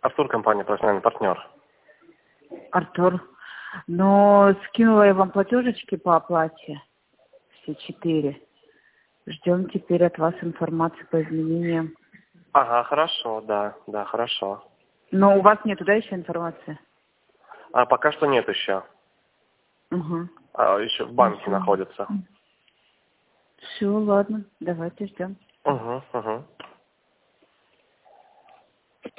Артур, компания «Профессиональный партнер». Артур. Но скинула я вам платежечки по оплате. Все 4. Ждем теперь от вас информации по изменениям. Ага, хорошо, да, хорошо. Но у вас нету, да, еще информации? Пока что нет еще. Угу. Еще в банке находится. Все, ладно, давайте ждем. Угу.